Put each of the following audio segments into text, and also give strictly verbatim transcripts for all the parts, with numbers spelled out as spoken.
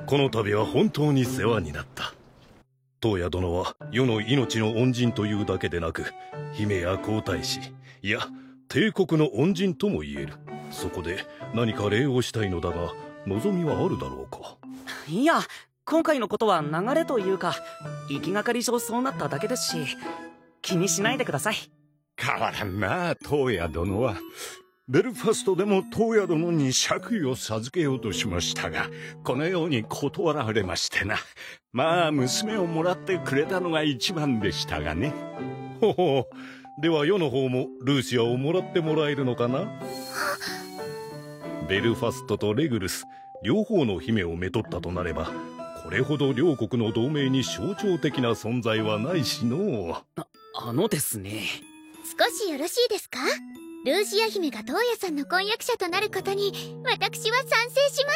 この度は本当に世話になった。燈矢殿は世の命の恩人というだけでなく、姫や皇太子、いや帝国の恩人とも言える。そこで何か礼をしたいのだが、望みはあるだろうか。 いや、今回のことは流れというか、行きがかり上そうなっただけですし、気にしないでください。 変わらんな、燈矢殿は。ベルファストでも燈矢殿に爵位を授けようとしましたが、このように断られましてな。まあ娘をもらってくれたのが一番でしたがね。 ほほう、では世の方もルーシアをもらってもらえるのかな。ベルファストとレグルス両方の姫をめとったとなれば、これほど両国の同盟に象徴的な存在はないしの。 あ、あのですね。 少しよろしいですか？ルーシア姫が燈矢さんの婚約者となることに私は賛成します。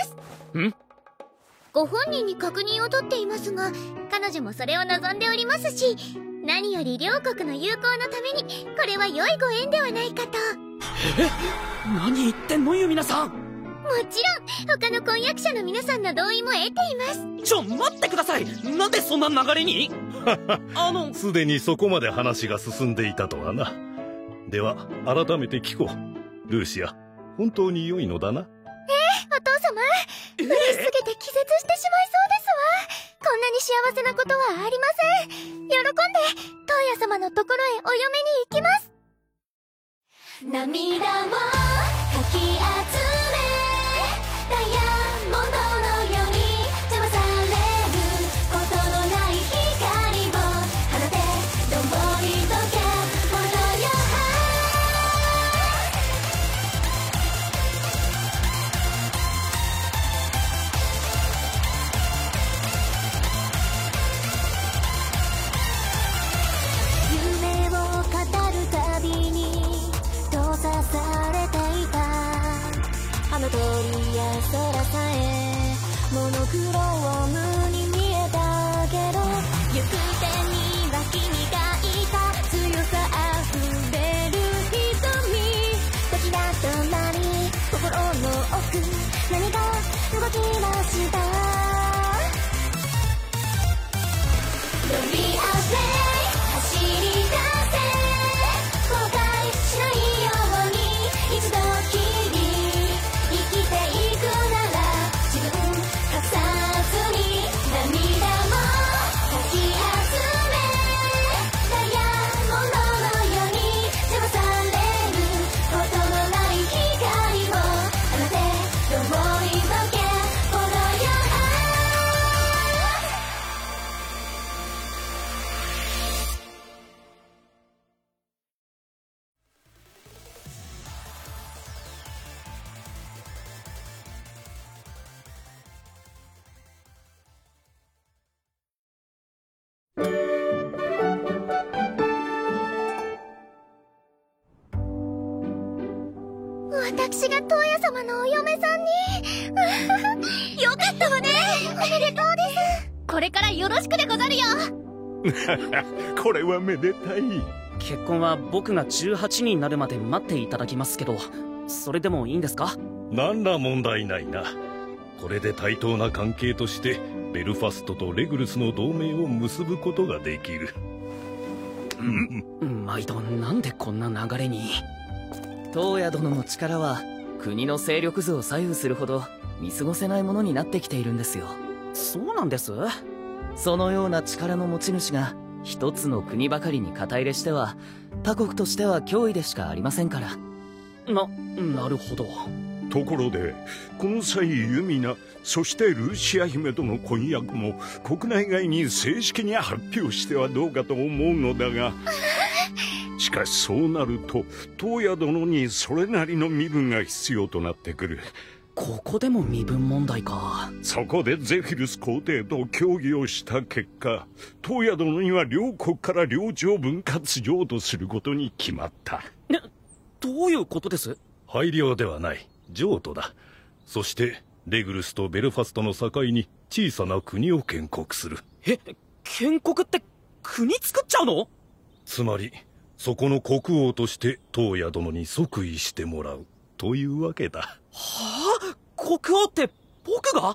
ん？ ご本人に確認を取っていますが、彼女もそれを望んでおりますし、何より両国の友好のためにこれは良いご縁ではないかと。 え？何言ってんのよ皆さん。 もちろん他の婚約者の皆さんの同意も得ています。 ちょ待ってください。なんでそんな流れに？あのすでにそこまで話が進んでいたとはな。では改めて聞こう。ルーシア、本当に良いのだな。 ええ、お父様、嬉しすぎて気絶してしまいそうですわ。こんなに幸せなことはありません。喜んで燈矢様のところへお嫁に行きます。涙をかき集めダイヤモンドのように邪魔されることのない光を放て、どんぼりとけものよ。夢を語るたびに閉ざされていたあの鳥や空さえモノクロームに見えたけど、行く手には君がいた。強さあふれる瞳、時が止まり心の奥、何が動き出した。 Don't be afraid 走り出せ、後悔しないように一度きり生きていくなら、自分隠さずに涙もかき集めダイヤモンドのように邪魔されることのない光を放て、どうもいどけこの世。私が燈矢様のお嫁さんによかったわね。おめでとうです。これからよろしくでござるよ。 これはめでたい。 結婚は僕がじゅうはちになるまで待っていただきますけど、それでもいいんですか？ 何ら問題ないな。これで対等な関係としてベルファストとレグルスの同盟を結ぶことができる。 毎度なんでこんな流れに。燈矢殿の力は国の勢力図を左右するほど見過ごせないものになってきているんですよ。そうなんです。そのような力の持ち主が一つの国ばかりに肩入れしては他国としては脅威でしかありませんから。な、なるほど。 ところでこの際ユミナ、そしてルーシア姫との婚約も国内外に正式に発表してはどうかと思うのだがしかしそうなると燈矢殿にそれなりの身分が必要となってくる。 ここでも身分問題か。 そこでゼフィルス皇帝と協議をした結果、燈矢殿には両国から領地を分割譲渡することに決まった。 ね、どういうことです？ 配領ではない、譲渡だ。そしてレグルスとベルファストの境に小さな国を建国する。 え、建国って国作っちゃうの？ つまりそこの国王として燈矢殿に即位してもらうというわけだ。 はあ？国王って僕が？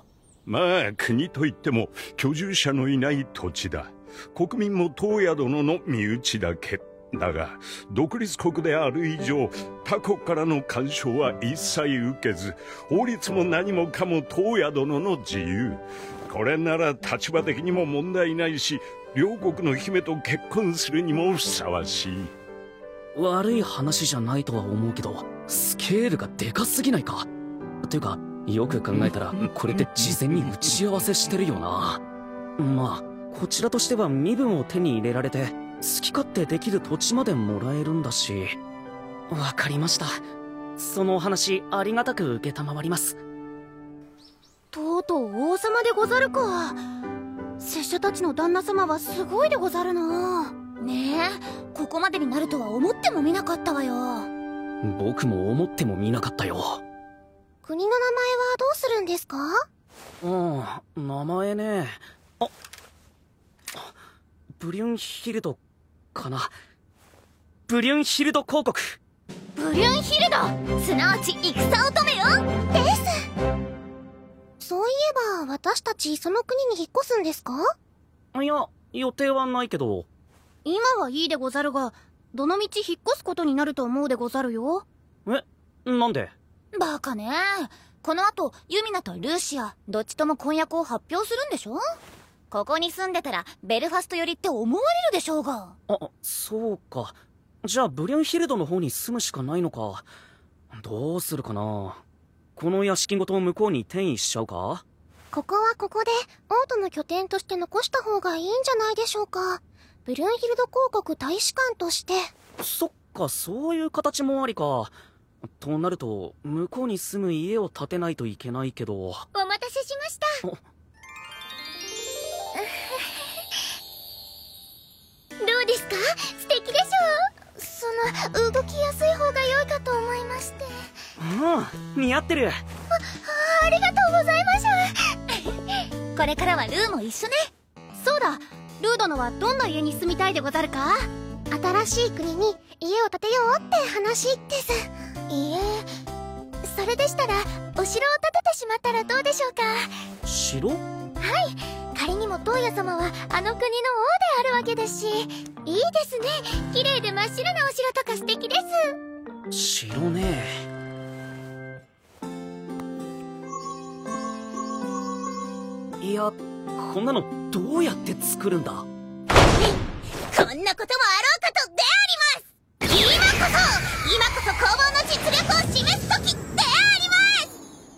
まあ国といっても居住者のいない土地だ。国民も東野殿の身内だけだが、独立国である以上他国からの干渉は一切受けず、法律も何もかも東野殿の自由。これなら立場的にも問題ないし、両国の姫と結婚するにもふさわしい。 悪い話じゃないとは思うけど、スケールがでかすぎないか。っていうかよく考えたらこれって事前に打ち合わせしてるよな。まあこちらとしては身分を手に入れられて好き勝手できる土地までもらえるんだし。わかりました。そのお話ありがたく承ります。 とうとう王様でござるか。拙者たちの旦那様はすごいでござるな。ねえ、ここまでになるとは思ってもみなかったわよ。 僕も思ってもみなかったよ。 国の名前はどうするんですか？ うん、名前ね。あ、ブリュンヒルドかな。ブリュンヒルド公国。 ブリュンヒルド、すなわち戦乙女よ。です。そういえば私たちその国に引っ越すんですか？ いや、予定はないけど。 今はいいでござるが、どのみち引っ越すことになると思うでござるよ。 え、なんで？ バカね。この後ユミナとルーシアどっちとも婚約を発表するんでしょ。ここに住んでたらベルファスト寄りって思われるでしょうが。 あ、そうか。じゃあブリュンヒルドの方に住むしかないのか。どうするかな。この屋敷ごと向こうに転移しちゃうか。 ここはここで王都の拠点として残した方がいいんじゃないでしょうか。ブリュンヒルド公国大使館として。 そっか、そういう形もありか。となると向こうに住む家を建てないといけないけど。 お待たせしました。どうですか？素敵でしょ？その動きやすい方が良いかと思いまして。 うん、似合ってる。 あ、ありがとうございます。これからはルーも一緒ね。そうだ、ルー殿はどんな家に住みたいでござるか？新しい国に家を建てようって話です。いえ、それでしたらお城を建ててしまったらどうでしょうか？ 城？ はい、仮にも東野様はあの国の王であるわけですし、いいですね。綺麗で真っ白なお城とか素敵です。 城ね。いや、こんなのどうやって作るんだ？こんなこともあろうかとであります。今こそ今こそ工房の実力を示す時であります。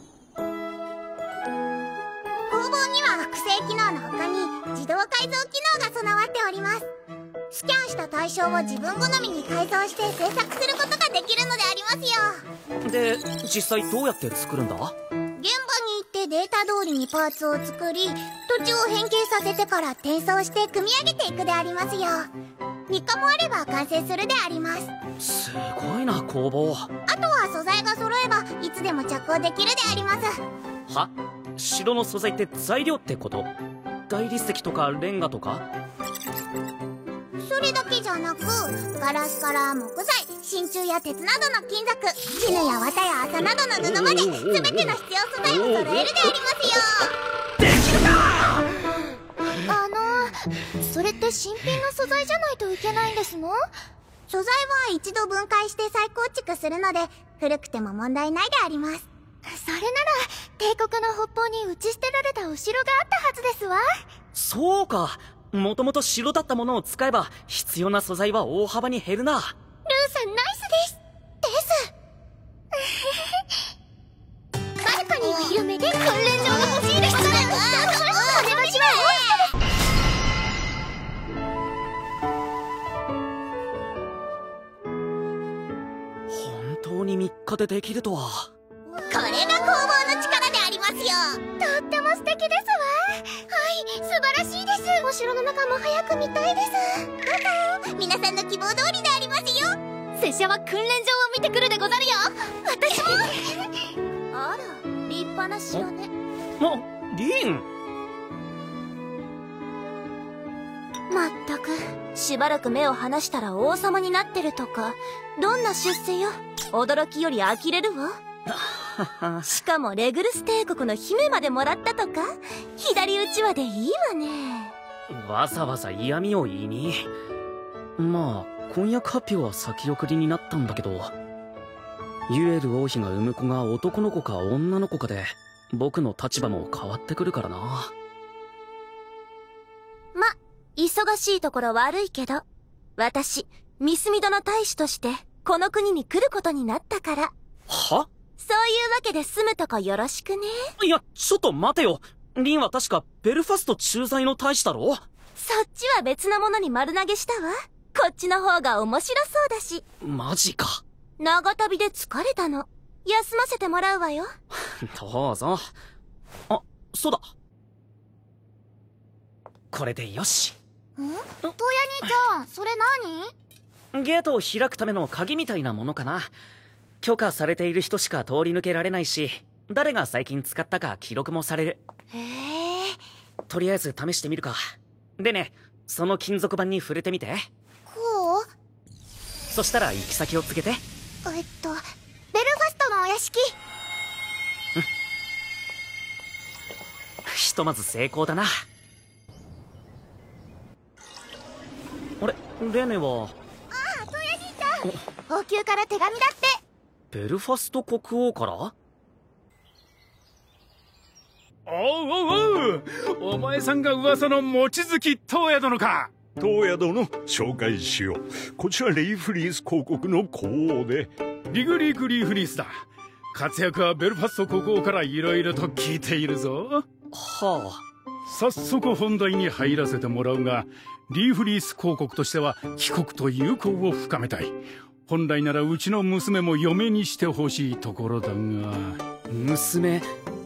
工房には複製機能の他に自動改造機能が備わっております。スキャンした対象を自分好みに改造して制作することができるのでありますよ。 で、実際どうやって作るんだ？ 現場に行ってデータ通りにパーツを作り、土地を変形させてから転送して組み上げていくでありますよ。みっかもあれば完成するであります。 すごいな、工房。 あとは素材が揃えばいつでも着工できるであります。 は？城の素材って材料ってこと？大理石とかレンガとか？ それだけじゃなく、ガラスから木材、真鍮や鉄などの金属、絹や綿や麻などの布まで全ての必要素材を揃えるでありますよ。 できるか！ あの、それって新品の素材じゃないといけないんですの？素材は一度分解して再構築するので、古くても問題ないであります。それなら帝国の北方に打ち捨てられたお城があったはずですわ。 そうか、もともと城だったものを使えば必要な素材は大幅に減るな。ルーさんナイスですですバルカニーを広めて訓練場が欲しいですから。お願いします。 本当にみっかでできるとは。 これが工房の力でありますよ。とっても素敵ですわ。はい、素晴らしいです。お城の中も早く見たいです。どうぞ。皆さんの希望通りでありますよ。拙者は訓練場を見てくるでござるよ。私もあら、立派な城ね。 あ、リン。 まったく、しばらく目を離したら王様になってるとか、どんな出世よ。驚きより呆れるわ。 しかもレグルス帝国の姫までもらったとか。左打ちはでいいわね。 わざわざ嫌味を言いに。まあ婚約発表は先送りになったんだけど、ユエル王妃が産む子が男の子か女の子かで僕の立場も変わってくるからな。 ま、忙しいところ悪いけど、私ミスミドの大使としてこの国に来ることになったから。 は？ そういうわけで住むとこよろしくね。 いや、ちょっと待てよ。リンは確かベルファスト駐在の大使だろ？ そっちは別のものに丸投げしたわ。こっちの方が面白そうだし。 マジか。 長旅で疲れたの。休ませてもらうわよ。 どうぞ。あ、そうだ。これでよし。 ん？トヤ兄ちゃん、それ何？ ゲートを開くための鍵みたいなものかな。許可されている人しか通り抜けられないし、誰が最近使ったか記録もされる。 へえ。 とりあえず試してみるか。でね、その金属板に触れてみて。 こう？ そしたら行き先を告げて。 えっと、ベルファストのお屋敷。 うん。ひとまず成功だな。あれ、レネは。 ああ、トヤ兄ちゃん。王宮から手紙だって。 ベルファスト国王から？ おうおうおう、お前さんが噂の望月東野殿か。 東野殿、紹介しよう。こちらレイフリース公国の皇后で、 リグリーク・リーフリースだ。活躍はベルファスト国王から色々と聞いているぞ。 はあ。 早速本題に入らせてもらうが、リーフリース公国としては帰国と友好を深めたい。本来ならうちの娘も嫁にしてほしいところだが。 娘？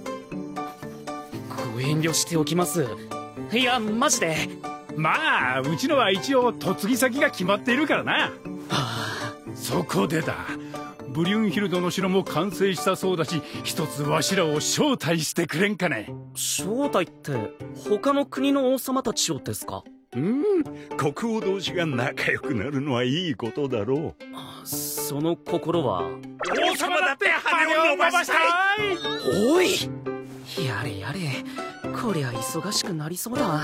ご遠慮しておきます。いや、マジで。 まあ、うちのは一応嫁ぎ先が決まっているからな。はあ、 そこでだ。ブリュンヒルドの城も完成したそうだし、一つわしらを招待してくれんかね。 招待って他の国の王様たちをですか？ うん、国王同士が仲良くなるのはいいことだろう。その心は、 王様だって羽を伸ばしたい。 おい、やれやれ、こりゃ忙しくなりそうだ。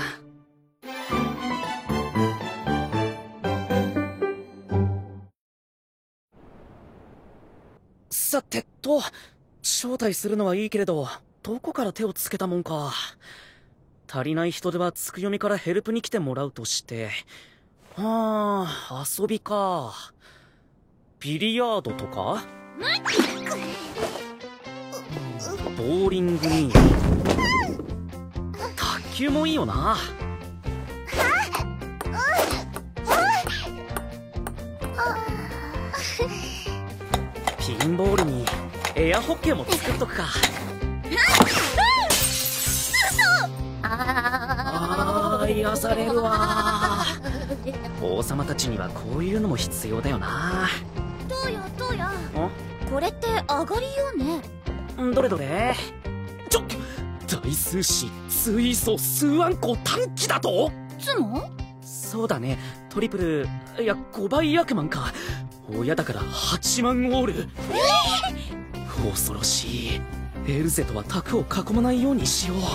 さてと、招待するのはいいけれど、どこから手をつけたもんか。足りない人手はつくよみからヘルプに来てもらうとして、はあ、遊びか。ビリヤードとか？ボーリングに卓球もいいよな。ピンボールにエアホッケーも作っとくか。ああ、癒されるわ。王様たちにはこういうのも必要だよな。 どうやどうや。これって上がりよね。 どれどれ。ちょっ、大数詞水素数暗号短期だと。 つも？ そうだね。トリプル、いやごばい悪魔か。親だからはちまんオール。えー、恐ろしい。エルゼとは卓を囲まないようにしよう。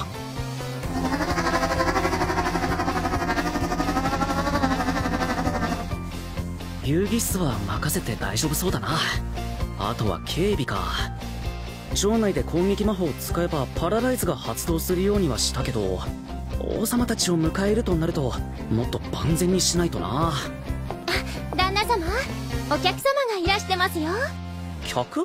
遊戯室は任せて大丈夫そうだな。あとは警備か。城内で攻撃魔法を使えばパラライズが発動するようにはしたけど、王様たちを迎えるとなるともっと万全にしないとな。 あ、旦那様、お客様がいらしてますよ。 客？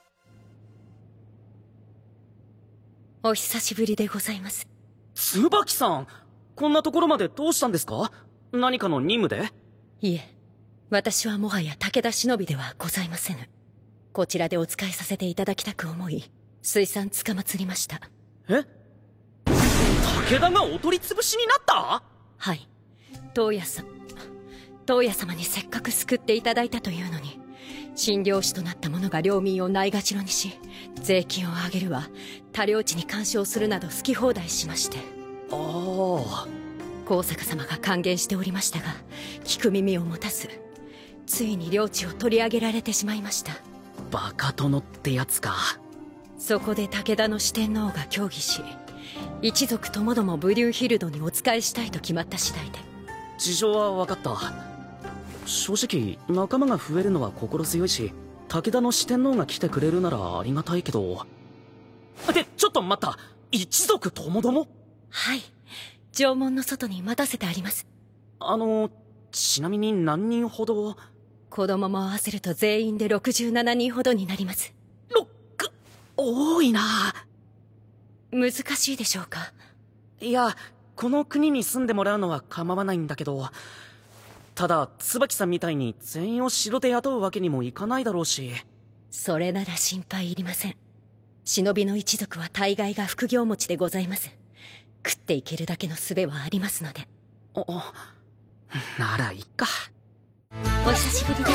お久しぶりでございます。 椿さん、こんなところまでどうしたんですか？何かの任務で？ いえ、私はもはや武田忍びではございませぬ。こちらでお仕えさせていただきたく思い、水産つかまつりました。 え？武田がお取り潰しになった？ はい。東野さん、東野様にせっかく救っていただいたというのに、診療師となった者が領民をないがしろにし、税金を上げるわ、他領地に干渉するなど好き放題しまして。 ああ。 高坂様が歓迎しておりましたが、聞く耳を持たず、ついに領地を取り上げられてしまいました。 バカ殿ってやつか。 そこで武田の四天王が協議し、一族ともどもブリューヒルドにお仕えしたいと決まった次第で。 事情は分かった。正直仲間が増えるのは心強いし、武田の四天王が来てくれるならありがたいけど。で、ちょっと待った。一族ともども？ はい。城門の外に待たせてあります。 あの、ちなみに何人ほど？ 子供も合わせると全員でろくじゅうななにんほどになります。 ろく、多いな。 難しいでしょうか？ いや、この国に住んでもらうのは構わないんだけど、ただ椿さんみたいに全員を城で雇うわけにもいかないだろうし。 それなら心配いりません。忍びの一族は大概が副業持ちでございます。食っていけるだけの術はありますので。 あ、ならいいか。 お久しぶりです。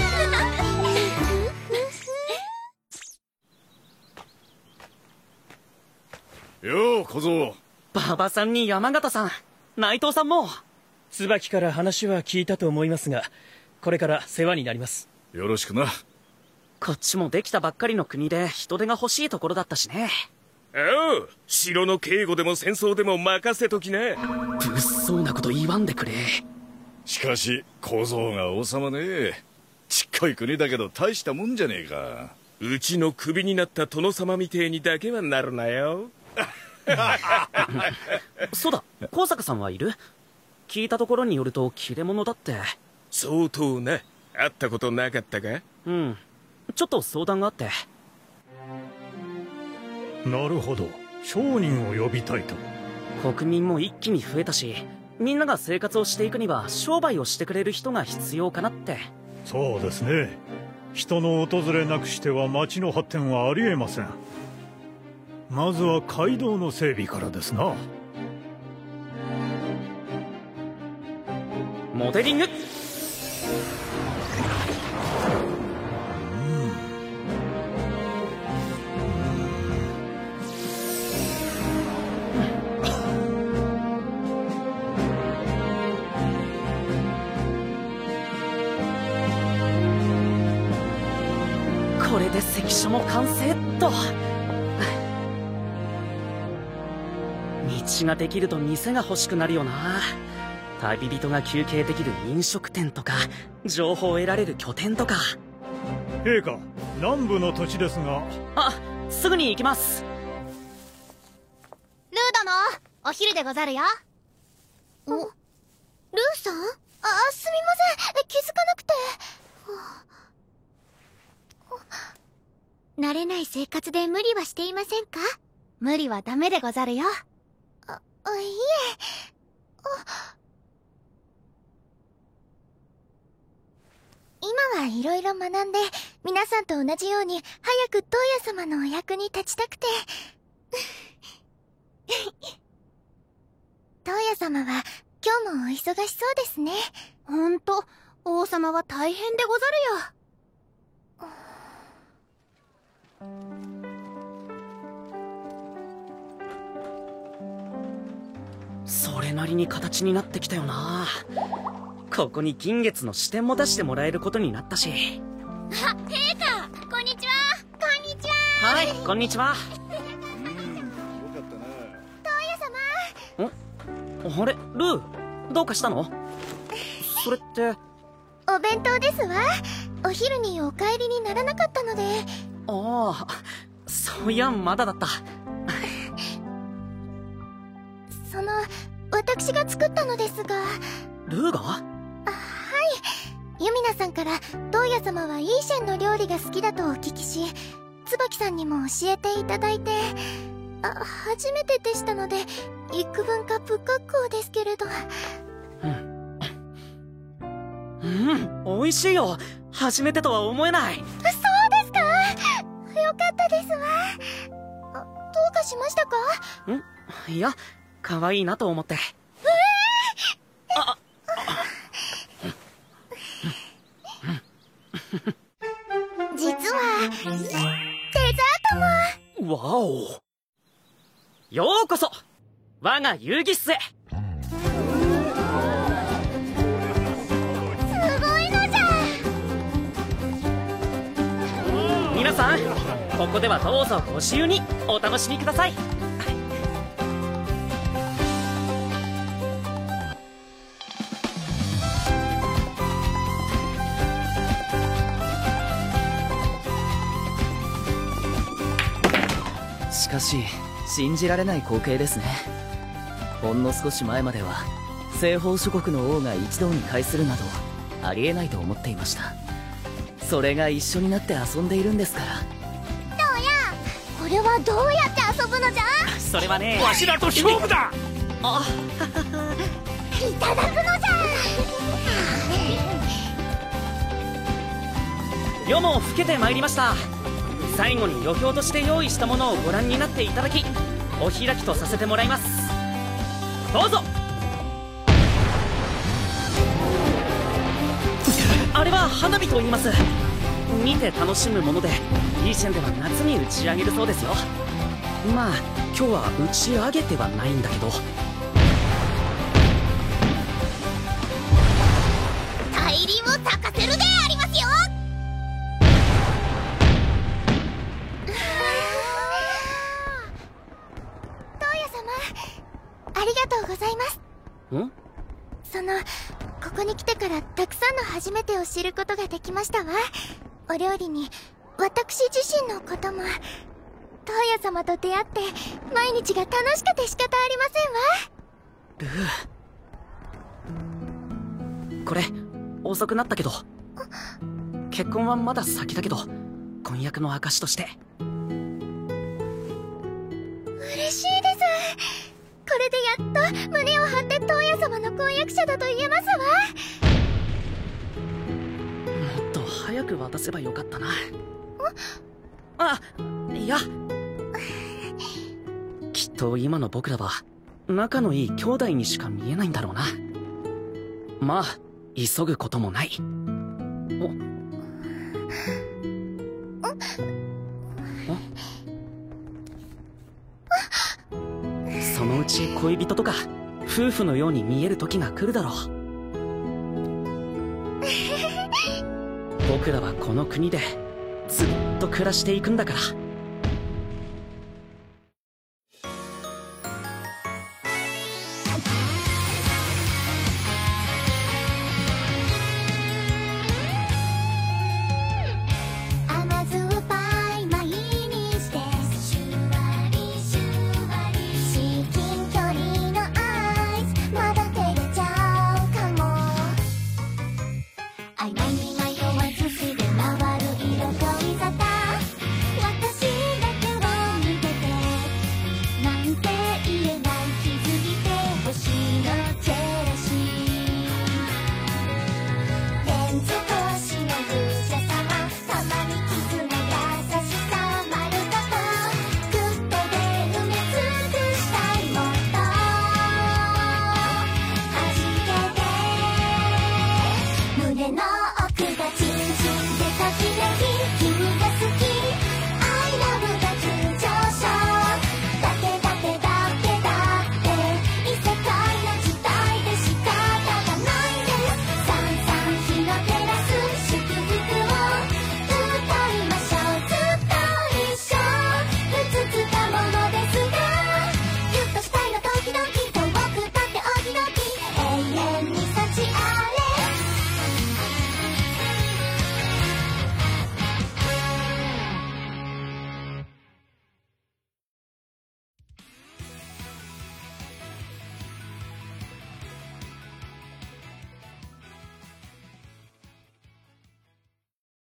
よう小僧。 馬場さんに山形さん、内藤さんも。 椿から話は聞いたと思いますが、これから世話になります。 よろしくな。 こっちもできたばっかりの国で人手が欲しいところだったしね。 おう、城の警護でも戦争でも任せときな。 物騒なこと言わんでくれ。 しかし小僧が王様ね。ちっこい国だけど大したもんじゃねえか。 うちのクビになった殿様みてえにだけはなるなよ。 そうだ、高坂さんはいる？聞いたところによると切れ者だって。 相当な。会ったことなかったか？ うん、ちょっと相談があって。 なるほど、商人を呼びたいと。 国民も一気に増えたし、みんなが生活をしていくには商売をしてくれる人が必要かなって。 そうですね。人の訪れなくしては町の発展はありえません。まずは街道の整備からですな。 モデリング。これで関所も完成っと。道ができると店が欲しくなるよな。旅人が休憩できる飲食店とか、情報を得られる拠点とか。 陛下、南部の土地ですが。 あ、すぐに行きます。 ルー殿、お昼でござるよ。お、ルーさん？あ、すみません、気づかなくて。慣れない生活で無理はしていませんか？無理はダメでござるよ。あ、あ、いいえ。あ、今はいろいろ学んで、皆さんと同じように早く燈矢様のお役に立ちたくて。燈矢様は今日もお忙しそうですね。ほんと、王様は大変でござるよ。 それなりに形になってきたよな。ここに銀月の支店も出してもらえることになったし。 あ、陛下、こんにちは。こんにちは。 はい、こんにちは。 うん、よかったな。 燈矢様。 ん？あれ、ルー、どうかしたの？それって。 お弁当ですわ。お昼にお帰りにならなかったので。 ああ、そういやまだだった。 その、私が作ったのですが。 ルーが？ あ、はい。ユミナさんから燈矢様はイーシェンの料理が好きだとお聞きし、椿さんにも教えていただいて、あ、初めてでしたので幾分か不格好ですけれど。 うんうん、美味しいよ。初めてとは思えない。 そうですか？よかったですわ。あ、どうかしましたか？ ん？いや、可愛いなと思って。 えー、 あ、 実はデザートも。 わお。ようこそ我が遊戯室へ。 すごいのじゃ。 皆さん、 ここではどうぞご自由にお楽しみください。しかし信じられない光景ですね。ほんの少し前までは西方諸国の王が一堂に会するなどありえないと思っていました。それが一緒になって遊んでいるんですから。 どうや、これはどうやって遊ぶのじゃ。 それはね、 わしらと勝負だ。 あいただくのじゃ。 夜も更けてまいりました。最後に余興として用意したものをご覧になっていただき、お開きとさせてもらいます。どうぞ。あれは花火と言います。見て楽しむもので、イーシェンでは夏に打ち上げるそうですよ。まあ今日は打ち上げてはないんだけど。 大輪を咲かせるでありますよ。ありがとうございます。 ん？ その、ここに来てからたくさんの初めてを知ることができましたわ。お料理に、私自身のことも、トウヤ様と出会って毎日が楽しくて仕方ありませんわ。 ルー、これ遅くなったけど、結婚はまだ先だけど婚約の証として。 嬉しいです。これでやっと胸を張ってトウヤ様の婚約者だと言えますわ。 もっと早く渡せばよかったな。あ、いやきっと今の僕らは仲のいい兄弟にしか見えないんだろうな。まあ急ぐこともない。おそのうち恋人とか夫婦のように見える時が来るだろう。僕らはこの国でずっと暮らしていくんだから。